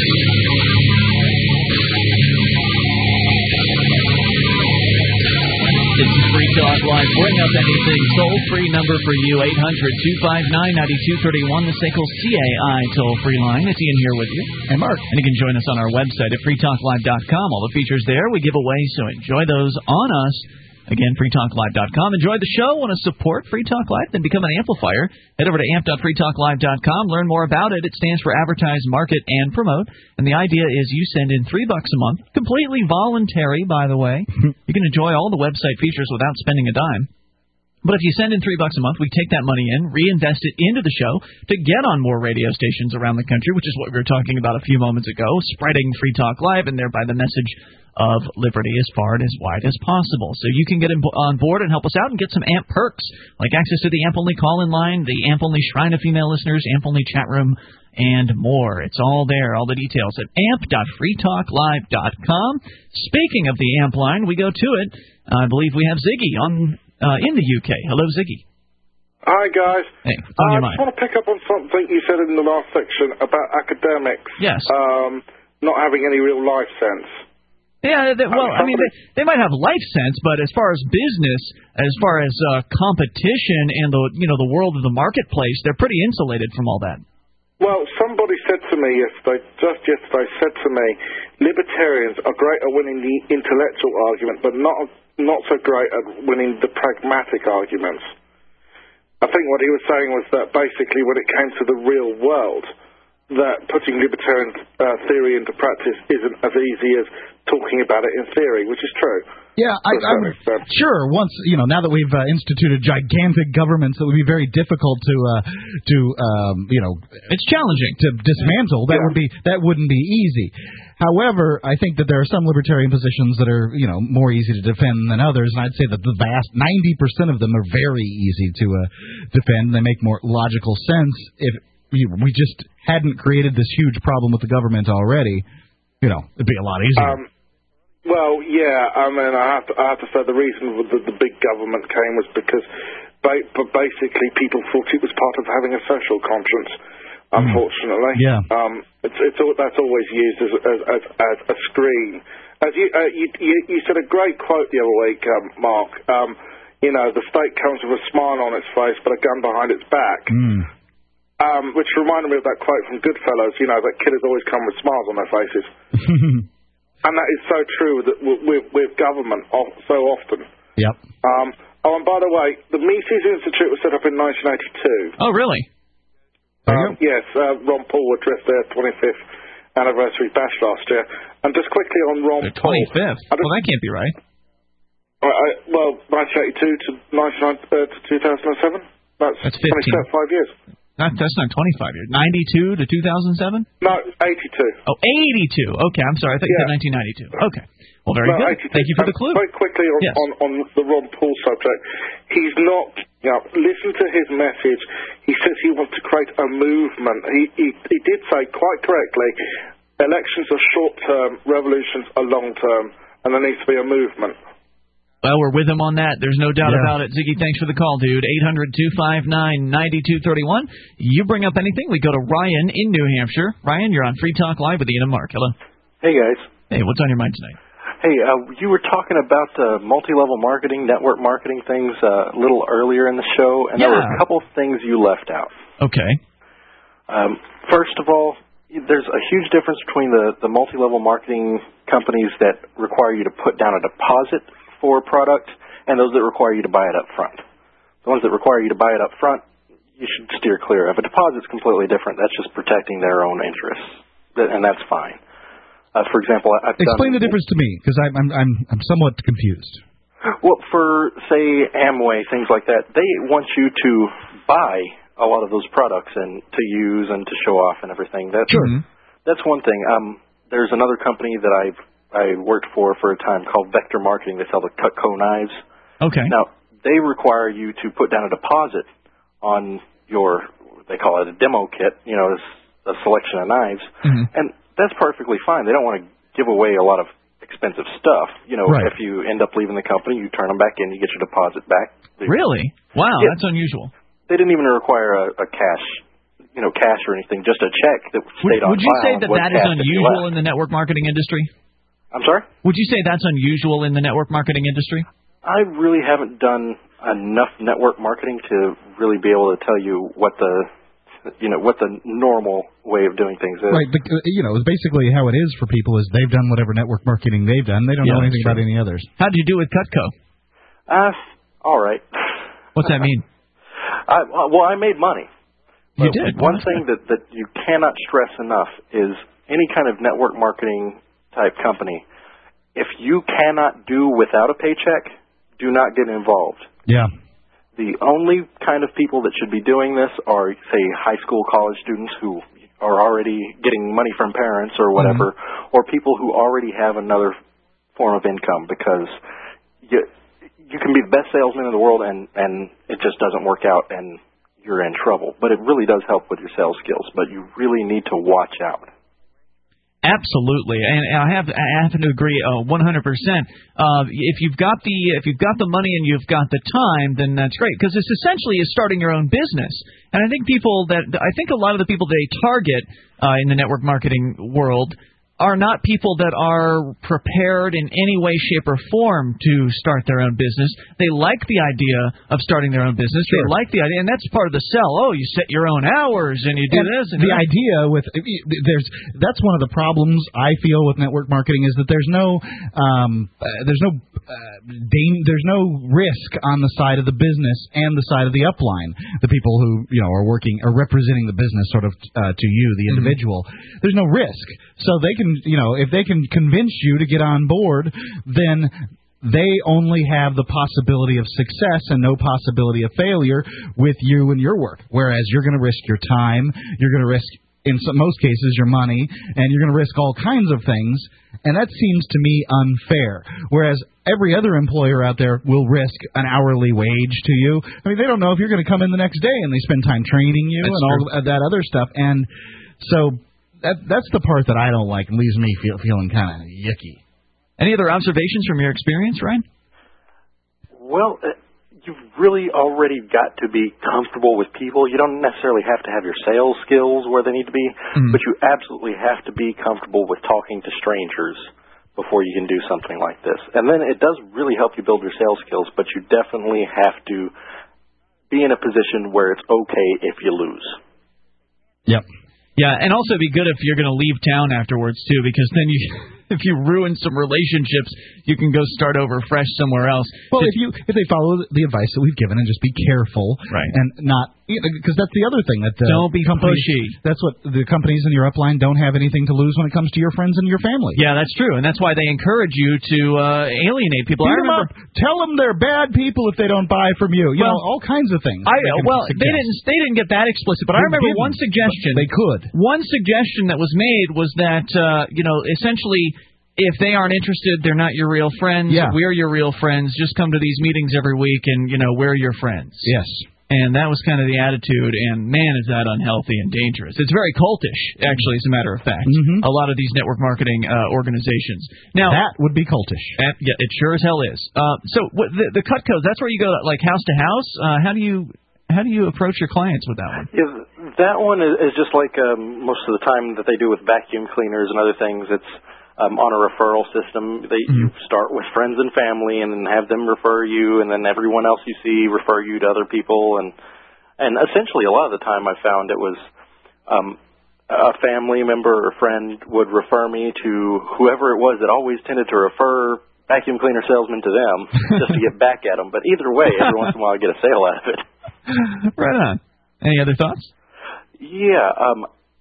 It's Free Talk Live. Bring up anything. Toll-free number for you, eight hundred two five nine nine two three one, the S A C L C A I toll-free line. It's Ian here with you. And Mark. And you can join us on our website at free talk live dot com. All the features there we give away, so enjoy those on us. Again, free talk live dot com. Enjoy the show. Want to support Free Talk Live? Then become an amplifier. Head over to amp dot free talk live dot com. Learn more about it. It stands for Advertise, Market, and Promote. And the idea is you send in three bucks a month, completely voluntary, by the way. You can enjoy all the website features without spending a dime. But if you send in three bucks a month, we take that money in, reinvest it into the show to get on more radio stations around the country, which is what we were talking about a few moments ago, spreading Free Talk Live and thereby the message of liberty as far and as wide as possible. So you can get on board and help us out and get some A M P perks, like access to the A M P-only call-in line, the A M P-only shrine of female listeners, A M P-only chat room, and more. It's all there, all the details at amp dot free talk live dot com. Speaking of the A M P line, we go to it. I believe we have Ziggy on uh, in the U K. Hello, Ziggy. Hi, guys. Hey, what's uh, on your I mind? just want to pick up on something you said in the last section about academics. Yes. Um, not having any real life sense. Yeah, they, well, I mean, they, they might have life sense, but as far as business, as far as uh, competition and the you know the world of the marketplace, they're pretty insulated from all that. Well, somebody said to me yesterday, just yesterday, said to me, libertarians are great at winning the intellectual argument, but not not so great at winning the pragmatic arguments. I think what he was saying was that basically when it came to the real world, that putting libertarian uh, theory into practice isn't as easy as talking about it in theory, which is true. Yeah, I, I would, sure. Once you know, now that we've uh, instituted gigantic governments, it would be very difficult to uh, to um, you know, it's challenging to dismantle. That yeah. would be that wouldn't be easy. However, I think that there are some libertarian positions that are you know more easy to defend than others, and I'd say that the vast ninety percent of them are very easy to uh, defend. They make more logical sense if we just hadn't created this huge problem with the government already. You know, it'd be a lot easier. Um, Well, yeah, I mean, I have to, I have to say the reason the, the big government came was because ba- basically people thought it was part of having a social conscience, unfortunately. Mm. Yeah. Um, it's, it's, that's always used as, as, as, as a screen. As you, uh, you, you, you said a great quote the other week, um, Mark, um, you know, the state comes with a smile on its face but a gun behind its back. Mm. Um, which reminded me of that quote from Goodfellas, you know, that killers always come with smiles on their faces. And that is so true that with, with government so often. Yep. Um, oh, and by the way, the Mises Institute was set up in nineteen eighty-two. Oh, really? Um, yes, uh, Ron Paul addressed their twenty-fifth anniversary bash last year. And just quickly on Ron the twenty-fifth? Paul. Well, that can't be right. I, I, well, nineteen eighty-two to, nineteen, uh, to two thousand seven? That's, That's fifteen. twenty-five years. Not, that's not twenty-five years. ninety-two to two thousand seven? No, eighty-two. Oh, eighty-two. Okay, I'm sorry. I thought you yeah. said nineteen ninety-two. Okay. Well, very no, good. eighty-two. Thank you for the clue. Um, very quickly on, yes. on, on the Ron Paul subject, he's not, you know, listen to his message. He says he wants to create a movement. He, he, he did say quite correctly, elections are short-term, revolutions are long-term, and there needs to be a movement. Well, we're with him on that. There's no doubt Yeah. about it. Ziggy, thanks for the call, dude. eight hundred two five nine nine two three one. You bring up anything, we go to Ryan in New Hampshire. Ryan, you're on Free Talk Live with Ian and Mark. Hello. Hey, guys. Hey, what's on your mind tonight? Hey, uh, you were talking about uh, multi-level marketing, network marketing things uh, a little earlier in the show, and Yeah. there were a couple things you left out. Okay. Um, first of all, there's a huge difference between the, the multi-level marketing companies that require you to put down a deposit for a product and those that require you to buy it up front. The ones that require you to buy it up front, you should steer clear of. A deposit's completely different. That's just protecting their own interests, and that's fine. Uh, for example, I've Explain done, the difference to me, because I'm, I'm I'm I'm somewhat confused. Well, for say Amway, things like that, they want you to buy a lot of those products and to use and to show off and everything. That's sure. That's one thing. Um, there's another company that I've I worked for for a time called Vector Marketing. They sell the Cutco knives. Okay. Now they require you to put down a deposit on your, they call it a demo kit. You know, it's a selection of knives, mm-hmm. and that's perfectly fine. They don't want to give away a lot of expensive stuff. You know, Right. if you end up leaving the company, you turn them back in, you get your deposit back. Really? Wow, Yeah. that's unusual. They didn't even require a, a cash, you know, cash or anything, just a check that stayed Would, on would you file say and that was that is cashed if you unusual left. in the network marketing industry? I'm sorry? Would you say that's unusual in the network marketing industry? I really haven't done enough network marketing to really be able to tell you what the, you know, what the normal way of doing things is. Right, but, uh, you know, basically how it is for people is they've done whatever network marketing they've done. They don't Yeah, know that's anything true. about any others. How did you do with Cutco? Uh, all right. What's that mean? I, well, I made money. You But did. One thing that, that you cannot stress enough is any kind of network marketing type company, if you cannot do without a paycheck, do not get involved. Yeah. The only kind of people that should be doing this are, say, high school, college students who are already getting money from parents or whatever, mm-hmm. or people who already have another form of income, because you, you can be the best salesman in the world and, and it just doesn't work out and you're in trouble. But it really does help with your sales skills, but you really need to watch out. Absolutely, and I have I happen to agree uh, one hundred percent. Uh, if you've got the if you've got the money and you've got the time, then that's great, because it's essentially is starting your own business. And I think people that I think a lot of the people they target uh, in the network marketing world are not people that are prepared in any way, shape, or form to start their own business. They like the idea of starting their own business. Sure. They like the idea, and that's part of the sell. Oh, you set your own hours and you do And this. And the that. idea with there's that's one of the problems I feel with network marketing is that there's no um, uh, there's no uh, dang, there's no risk on the side of the business and the side of the upline, the people who you know are working are representing the business sort of uh, to you, the individual. Mm-hmm. There's no risk, so they can you know if they can convince you to get on board, then they only have the possibility of success and no possibility of failure with you and your work. Whereas you're going to risk your time, you're going to risk, in some, most cases, your money, and you're going to risk all kinds of things, and that seems to me unfair. Whereas every other employer out there will risk an hourly wage to you. I mean, they don't know if you're going to come in the next day, and they spend time training you That's and all true. of that other stuff. And so that that's the part that I don't like and leaves me feel, feeling kind of yucky. Any other observations from your experience, Ryan? Well, uh, you've really already got to be comfortable with people. You don't necessarily have to have your sales skills where they need to be, mm-hmm. but you absolutely have to be comfortable with talking to strangers before you can do something like this. And then it does really help you build your sales skills, but you definitely have to be in a position where it's okay if you lose. Yep. Yeah, and also be good if you're going to leave town afterwards, too, because then you, if you ruin some relationships, you can go start over fresh somewhere else. Well, Just, if you if they follow the advice that we've given and just be careful, right. and not because that's the other thing that uh, don't be companies, pushy. That's what the companies in your upline don't have anything to lose when it comes to your friends and your family. Yeah, that's true, and that's why they encourage you to uh, alienate people. Beat I them remember, up. Tell them they're bad people if they don't buy from you. You well, know, all kinds of things. I, they well, suggest. they didn't they didn't get that explicit, but They I remember didn't, one suggestion. They could. One suggestion that was made was that uh, you know essentially. If they aren't interested, they're not your real friends. Yeah. We're your real friends. Just come to these meetings every week, and you know we're your friends. Yes. And that was kind of the attitude, and man, is that unhealthy and dangerous. It's very cultish, actually, as a matter of fact. Mm-hmm. A lot of these network marketing uh, organizations. Now that would be cultish. At, yeah, it sure as hell is. Uh, so what, the, the cut codes, that's where you go, like house to house. Uh, how do you how do you approach your clients with that one? Yeah, that one is, is just like um, most of the time that they do with vacuum cleaners and other things. It's Um, on a referral system. They you start with friends and family, and then have them refer you, and then everyone else you see refer you to other people, and and essentially a lot of the time I found it was um, a family member or friend would refer me to whoever it was that always tended to refer vacuum cleaner salesmen to them just to get back at them. But either way, every once in a while I get a sale out of it. Right on. Any other thoughts? Yeah. Um,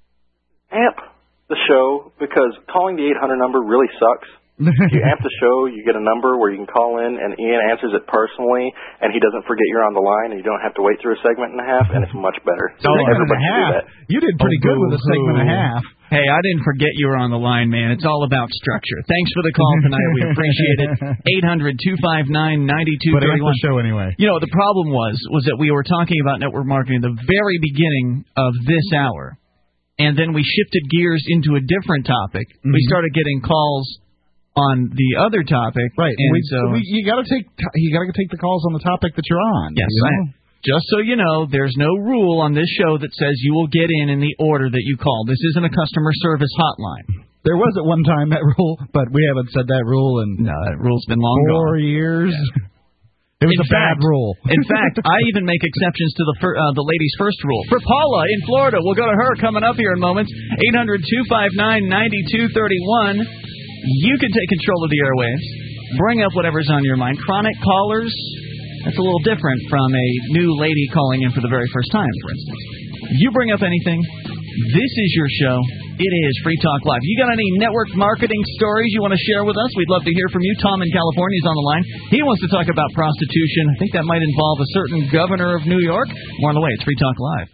amp the show, because calling the eight hundred number really sucks. You amp the show, you get a number where you can call in, and Ian answers it personally, and he doesn't forget you're on the line, and you don't have to wait through a segment and a half, and it's much better. So everybody should do that. You did pretty oh, good with a segment and a half. Hey, I didn't forget you were on the line, man. It's all about structure. Thanks for the call tonight. We appreciate it. eight hundred two five nine nine two three one. But the show anyway. You know, the problem was was that we were talking about network marketing at the very beginning of this hour. And then we shifted gears into a different topic. Mm-hmm. We started getting calls on the other topic, right? And we, so we, you got to take you got to take the calls on the topic that you're on. Yes, you know? Just so you know, there's no rule on this show that says you will get in in the order that you call. This isn't a customer service hotline. There was at one time that rule, but we haven't said that rule in no, that rule's been long four gone. years. Yeah. It was in a fact, bad rule. In fact, I even make exceptions to the fir- uh, the ladies' first rule. For Paula in Florida, we'll go to her coming up here in moments. eight hundred two five nine nine two three one. You can take control of the airwaves. Bring up whatever's on your mind. Chronic callers, that's a little different from a new lady calling in for the very first time, for instance. You bring up anything. This is your show. It is Free Talk Live. You got any network marketing stories you want to share with us? We'd love to hear from you. Tom in California is on the line. He wants to talk about prostitution. I think that might involve a certain governor of New York. More on the way. It's Free Talk Live.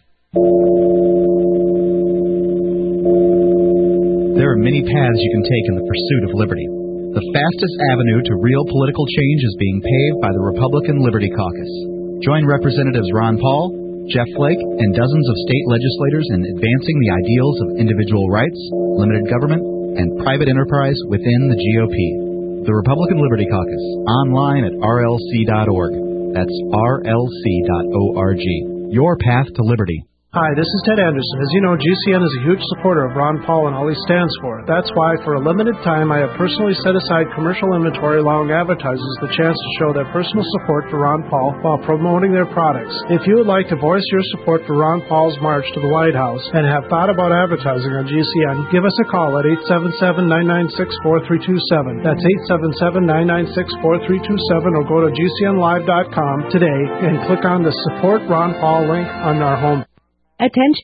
There are many paths you can take in the pursuit of liberty. The fastest avenue to real political change is being paved by the Republican Liberty Caucus. Join Representatives Ron Paul, Jeff Flake, and dozens of state legislators in advancing the ideals of individual rights, limited government, and private enterprise within the G O P. The Republican Liberty Caucus, online at R L C dot org. That's R L C dot org. Your path to liberty. Hi, this is Ted Anderson. As you know, G C N is a huge supporter of Ron Paul and all he stands for. That's why, for a limited time, I have personally set aside commercial inventory allowing advertisers the chance to show their personal support for Ron Paul while promoting thetheir products. If you would like to voice your support for Ron Paul's march to the White House and have thought about advertising on G C N, give us a call at eight seven seven, nine nine six, four three two seven. That's eight seven seven, nine nine six, four three two seven, or go to G C N live dot com today and click on the Support Ron Paul link on our home. Attention.